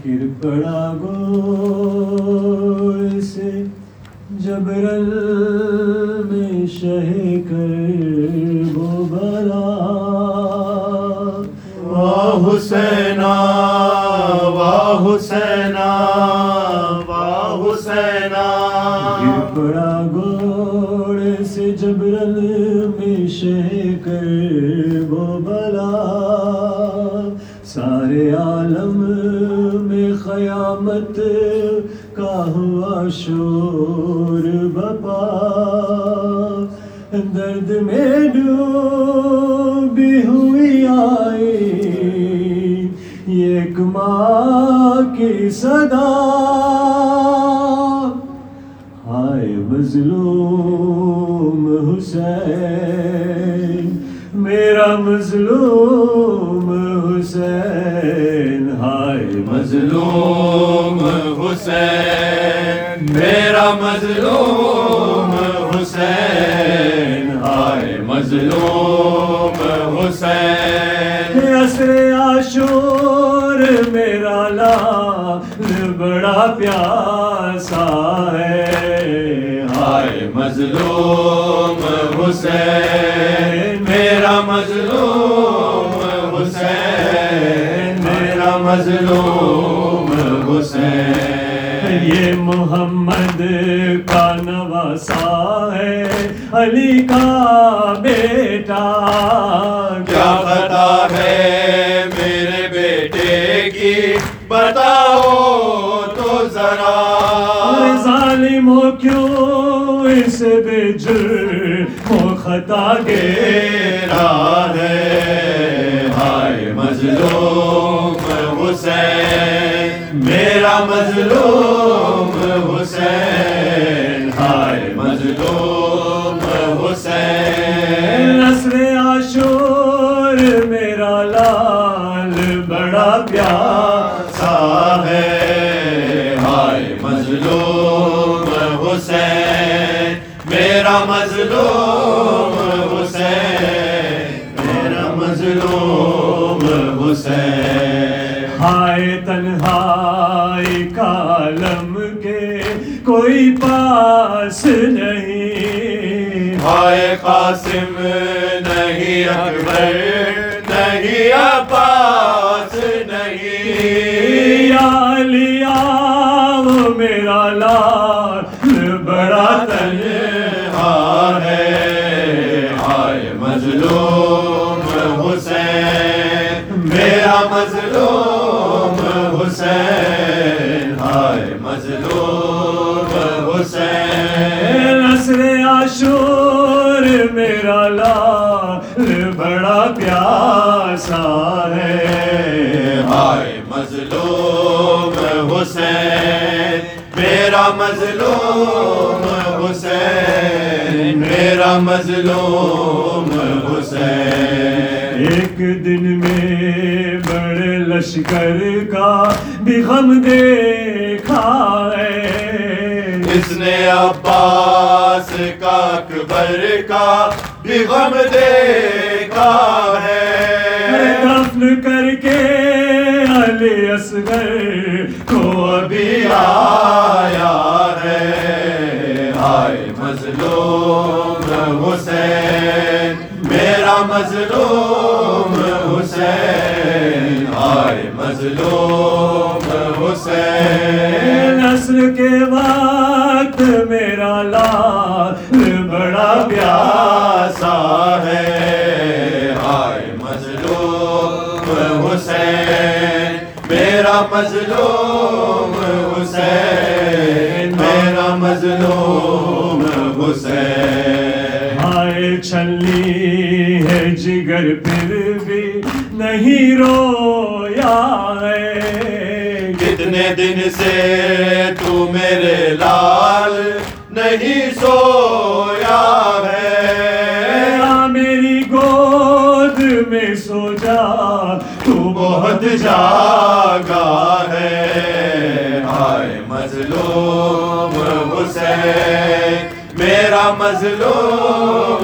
گر پڑا گوڑ سے جبرل میں شہ کر وہ بلا واہ حسینا واہ حسینا واہ حسینا گر پڑا گوڑ سے جبرل میں شہ کر وہ بلا سارے عالم میں قیامت کا ہوا شور بپا درد میں ڈوبی ہوئی آئی ایک ماں کی صدا ہائے مظلوم حسین میرا مظلوم حسین ہائے مظلوم حسین میرا مظلوم حسین ہائے مظلوم حسین عصر عاشور میرا لال بڑا پیاسا ہے ہائے مظلوم حسین میرا مظلوم حسین میرا مظلوم حسین یہ محمد کا نواسا ہے علی کا بیٹا کیا خطا ہے میرے بیٹے کی بتاؤ تو ذرا ظالموں کیوں اس بے جرم و خطا گھیرا ہے ہائے مظلوم حسین میرا مظلوم حسین ہائے مظلوم حسین عصر عاشور میرا لال بڑا پیاسا ہے ہائے مظلوم حسین میرا مظلوم حسین میرا مظلوم حسین ہائے تنہائی کا عالم کے کوئی پاس نہیں ہائے قاسم نہیں اکبر نہیں عباس نہیں یا علی آو میرا لال بڑا تنہا ہے ہائے مظلوم حسین میرا مظلوم حسین ہائے مظلوم حسین عصر عاشور میرا لال بڑا پیاسا ہے ہائے مظلوم حسین میرا مظلوم حسین میرا مظلوم حسین ایک دن میں بڑے لشکر کا بھی غم دیکھا ہے اس نے عباس کا اکبر کا بھی غم دیکھا ہے دفن کر کے علی اصغر کو ابھی آیا ہے ہائے مظلوم حسین میرا مظلوم حسین ہائے مظلوم حسین نسل کے وقت میرا لال بڑا پیاسا ہے ہائے مظلوم حسین میرا مظلوم حسین میرا مظلوم حسین ہائے چھلی ہے جگر پھر بھی نہیں رویا ہے کتنے دن سے تو میرے لال نہیں سویا ہے میری گود میں سو جا تو بہت جاگا ہے ہائے مظلوم حسین میرا مظلوم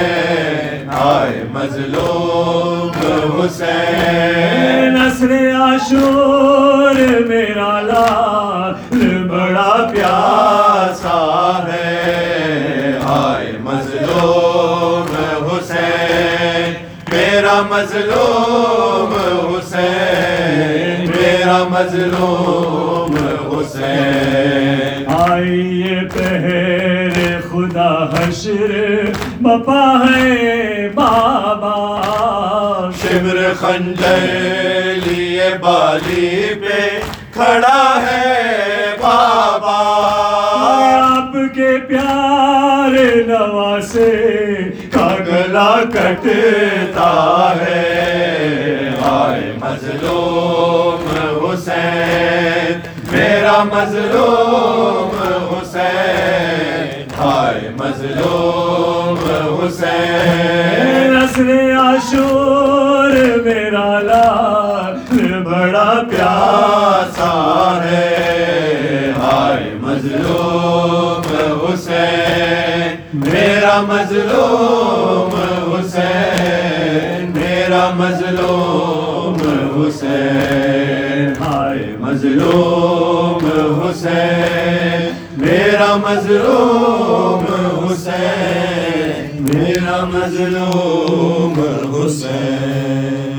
حسین ہائے مظلوم حسین نصر عاشور میرا لال بڑا پیاسا ہے، ہائے مظلوم حسین میرا مظلوم حسین میرا مظلوم حسین۔ آئیے پہر خدا حشر بپا ہے بابا، شمر خنجر لیے بالی پہ کھڑا ہے بابا، آپ کے پیار نواسے کا گلا کٹتا ہے، ہائے مظلوم حسین میرا مظلوم حسین، ہائے مظلوم حسین۔ نسل عاشور میرا لال بڑا پیاسا ہے، ہائے مظلوم حسین میرا مظلوم حسین میرا مظلوم حسین، ہائے مظلوم حسین میرا مظلوم حسین میرا مظلوم حسین۔